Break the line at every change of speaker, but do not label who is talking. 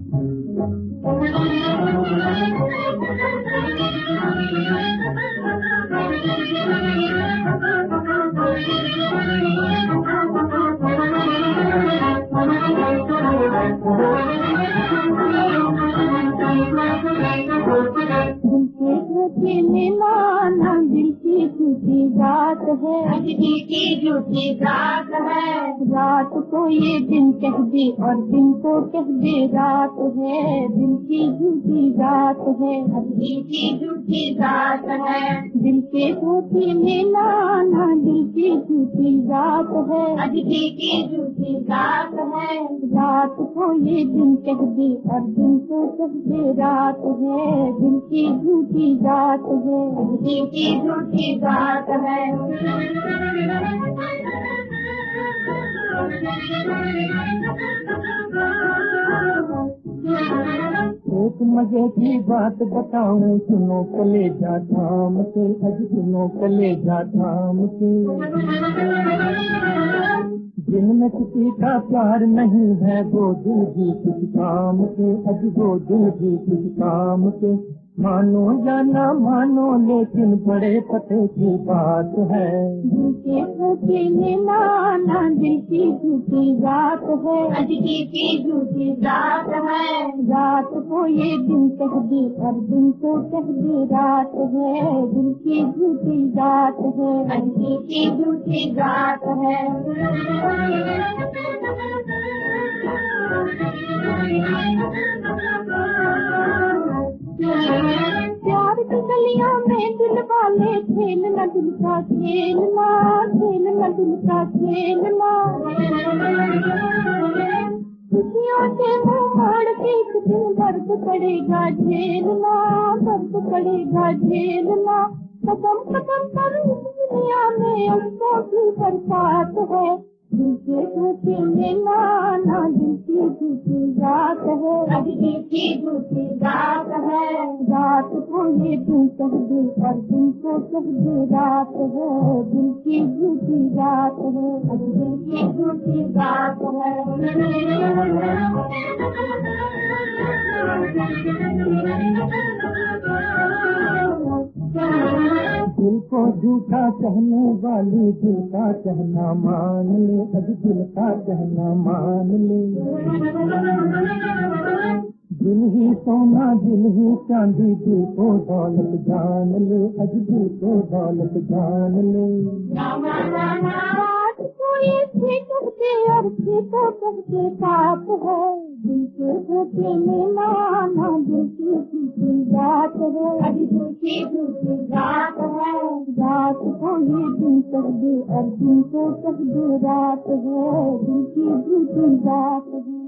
मिलाना दिल की झूठी बात है, दिल की झूठी बात है। रात को ये दिन कह दे और दिन को कह दे रात है, दिल की झूठी बात है, दिल की झूठी बात है। दिल के झूठी मिलाना दिल की झूठी बात है, दिल की झूठी बात है। रात को ये दिन कह दे और दिन को कह दे रात है, दिल की झूठी बात है, दिल की झूठी बात है।
एक मजे की बात बताऊं, सुनो कलेजा थाम के, अज सुनो कलेजा थाम के। जिनमें किसी का प्यार नहीं है वो दिल भी कुछ काम के, अज वो दिल भी कुछ काम के। मानो या ना मानो लेकिन बड़े पते की बात है।
दिल के झूठी मिलाना दिल की झूठी बात है, दिल की झूठी बात है। रात को ये दिन कह दे और दिन को कह दे रात है, दिल की झूठी बात है, दिल की झूठी बात है। प्यार की गलियों में दिल वाले खेलना, दिल का खेलना, खेलना दिल का खेलना। खुशियों से मुँह मोड़ के एक दिन दर्द पड़ेगा झेलना, दर्द पड़ेगा झेलना। कदम कदम पर दुनिया में अफसों की बरसात है। दिल के झूठी मिलाना दिल की झूठी बात है, दिल की झूठी बात है। रात को ये दिन कह दे और दिन को कह दे रात है, दिल की झूठी बात है, दिल की झूठी बात है।
दिल को झूठा कहने वाली दिल का कहना मान ले, अज दिल का कहना मान ले। दिल ही सोना दिल ही चांदी, दिल को दौलत जान ले, अज दिल को दौलत जान ले। और तो सबके साथ है, दिल के झूठे मिलाना दिल की झूठी बात है, दिल की झूठी बात है। रात को ये दिन कह दे और दिन को कह दे रात है, दिल की झूठी बात है।